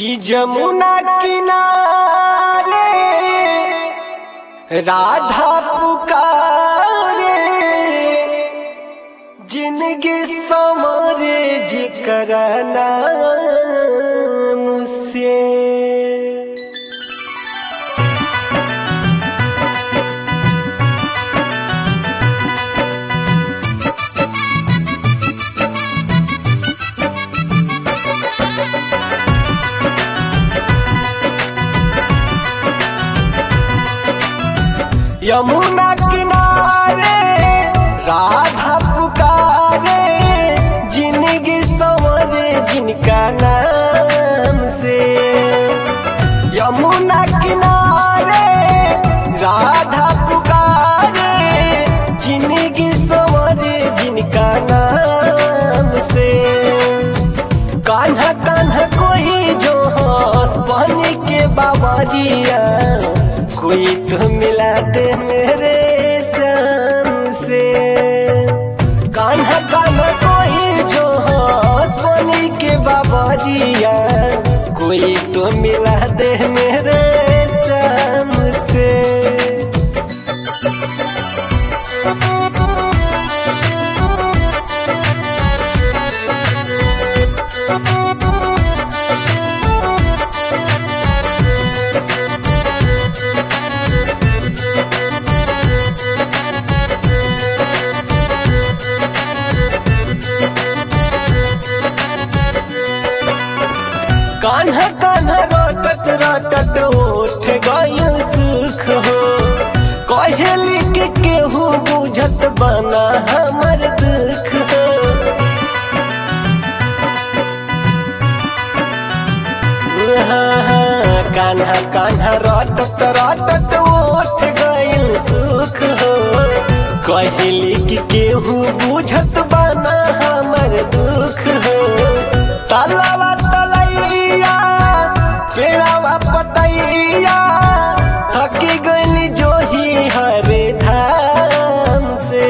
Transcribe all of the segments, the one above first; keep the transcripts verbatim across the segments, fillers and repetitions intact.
कि जमुना किनारे राधा पुकारे, जिंदगी संवरे जिकर नाम से। यमुना किनारे राधा पुकारे, जिंदगी संवरे जिनका नाम से। यमुना किनारे राधा पुकारे, जिंदगी संवरे जिनका नाम से। कान्हा कान्हा कोई जो हंस पानी के बावरिया, कोई तो मिला दे मेरे शाम से। कान्हा कान्हा कोई जो हंस पानी के बावरिया, कोई तो मिला दे मेरे शाम से। कान्हा कान्हा रोटत रोटत उठ गइल सुख हो, कहे लिख केहू बुझत बना हमर दुख हो। कान्हा कान्हा रोटत रोटत उठ गइल सुख हो, कहे लिख केहू बुझत बना हमर दुख हो। तलवा पेड़ावा पतैया थकी गइली जो ही हरे धाम से।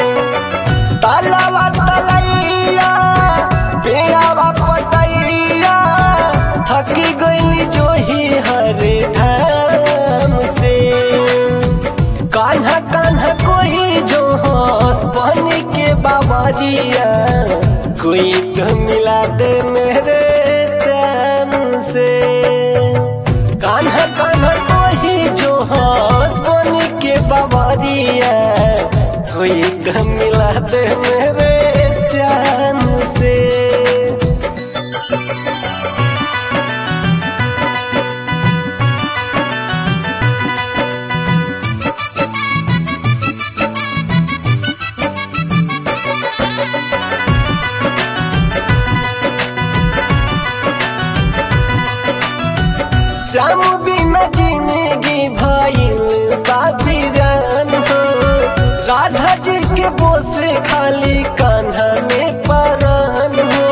तलवा तलैया पेड़ावा पतैया थकी गइली जो ही हरे धाम से। कान्हा कान्हा कोई जो हंस पानी के बावरिया, कोई तो मिला दे मेरे शाम से। कान्हा कान्हा कोई जो हंस पानी के बावरिया, कोई तो मिला दे मेरे शाम से। श्याम बिना जिंदगी भइल बाबीरान हो, राधा जी के बोसे खाली कान्हा में परान हो।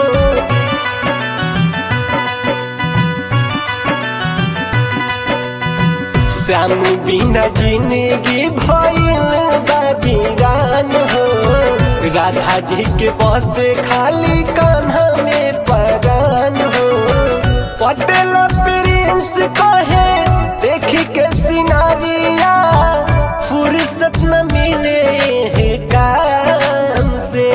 श्याम बिना जिंदगी भइल बाबीरान हो, राधा जी के बोसे खाली कान्हा में परान हो। पटेल प्रिंस कहे देखी के सिनारिया, फुर्सत न मिले है काम से।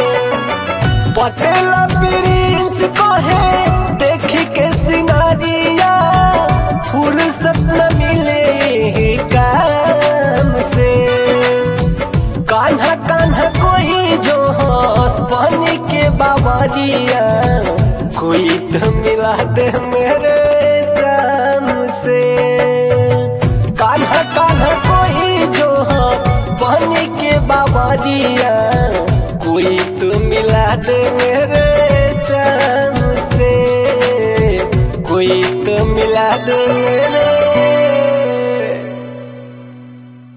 पटेल प्रिंस कहे देखी के सिनारिया, फुर्सत न मिले है काम से। कान्हा कान्हा कोई जो हंस पानी के बावरिया, कोई तो मिला दे मेरे शाम से। कान्हा कान्हा कोई जो हंस पानी के बावरिया, कोई तो मिला दे मेरे